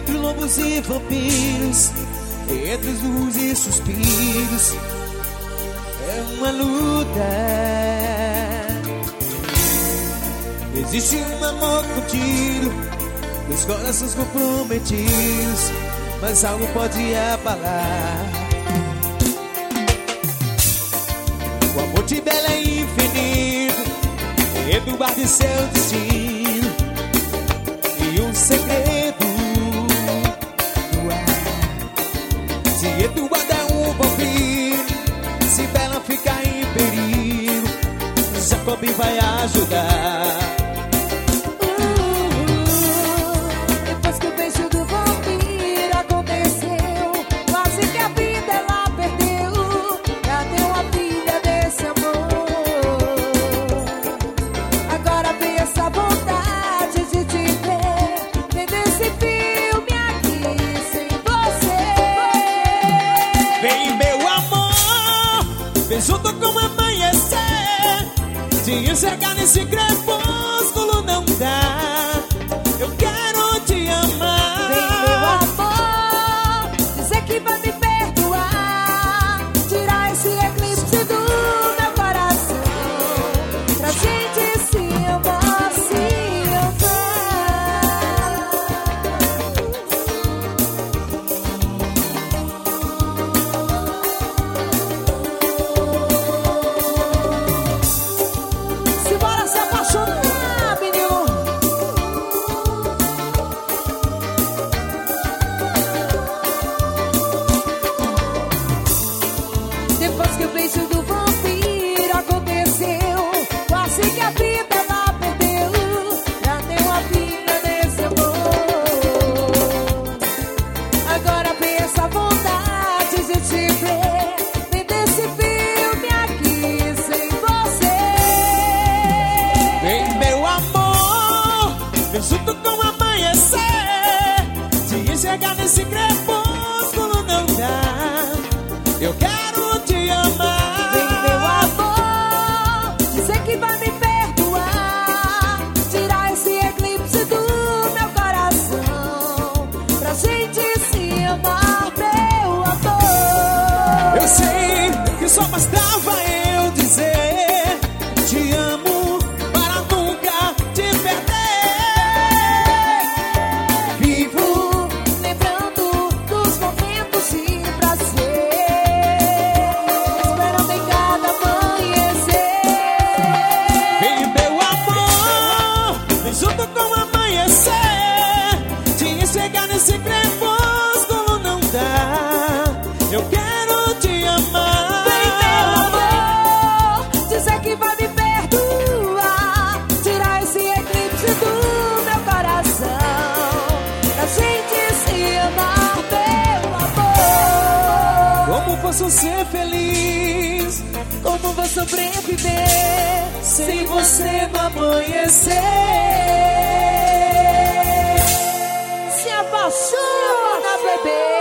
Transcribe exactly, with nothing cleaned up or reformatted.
entre lobos e vampiros, entre luz e suspiros, é uma luta. Existe um amor contido, dois corações comprometidos, mas algo pode abalar. O amor de Bela é infinito, eduar de seu destino, e um segredo. Se Eduardo é um vampiro, se Bela ficar em perigo, Jacob vai ajudar. Depois que o beijo do vampiro aconteceu, quase que a vida ela perdeu. Cadê uma filha desse amor? Agora vem essa vontade de te ver, vem desse filme aqui sem você. Vem, meu amor, vem junto com amanhecer, te enxergar nesse crepúsculo não dá. Eu quero te amar. Vem, meu amor, dizer que vai me perdoar, tirar esse eclipse do meu coração, pra gente se amar, se amar. Simbora se apaixonar, menino. Depois que o beijo do vampiro aconteceu, quase que a vida ela perdeu. Já deu uma filha nesse amor. Agora vem essa vontade de te ver, vem desse filme aqui sem você. Vem, meu amor, vem junto com amanhecer, te enxergar nesse crepúsculo não dá. Eu quero te amar. Vem, meu amor, dizer que vai me perdoar, tirar esse eclipse do meu coração, pra gente se amar, meu amor. Eu sei que só bastava eu dizer te amo para nunca te perder. Vivo Lembrando dos momentos de prazer, esperando em cada amanhecer. Vem, meu amor, vem junto com amanhecer, te enxergar nesse crepúsculo não dá. Eu quero te amar. Vem, meu amor, dizer que vai me perdoar, tirar esse eclipse do meu coração, pra gente se amar, meu amor. Como posso ser feliz? Como vou sobreviver sem você no amanhecer? Se apaixona, bebê.